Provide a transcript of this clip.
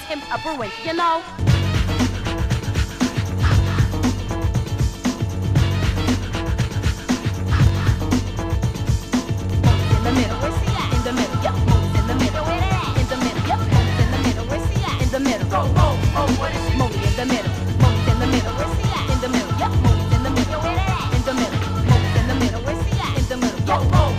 him operate, you know. In the middle, where's he at? In the middle, yep. Mo's in the middle, where they at? In the middle, yep. Mo's in the middle, where's he at? In the middle, go, what is he? Mo's in the middle, Mo's in the middle, where's he at? In the middle, yep. Mo's in the middle, where they at? In the middle, Mo's in the middle, where's he at? In the middle, yep.